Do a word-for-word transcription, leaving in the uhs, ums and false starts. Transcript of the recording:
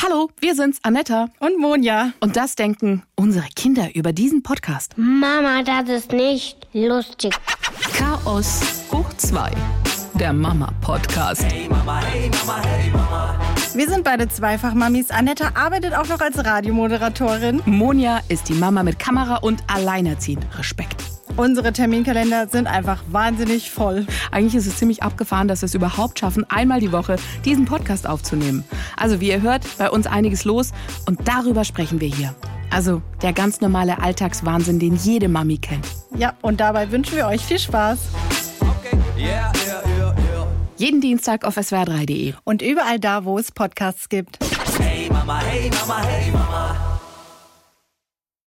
Hallo, wir sind's, Anetta und Monja. Und das denken unsere Kinder über diesen Podcast. Mama, das ist nicht lustig. Chaos hoch zwei, der Mama-Podcast. Hey Mama, hey Mama, hey Mama. Wir sind beide Zweifach-Mamis. Anetta arbeitet auch noch als Radiomoderatorin. Monja ist die Mama mit Kamera und alleinerziehend. Respekt. Unsere Terminkalender sind einfach wahnsinnig voll. Eigentlich ist es ziemlich abgefahren, dass wir es überhaupt schaffen, einmal die Woche diesen Podcast aufzunehmen. Also wie ihr hört, bei uns einiges los und darüber sprechen wir hier. Also der ganz normale Alltagswahnsinn, den jede Mami kennt. Ja, und dabei wünschen wir euch viel Spaß. Okay. Yeah, yeah, yeah, yeah. Jeden Dienstag auf s w r drei punkt d e. Und überall da, wo es Podcasts gibt. Hey Mama, hey Mama, hey Mama.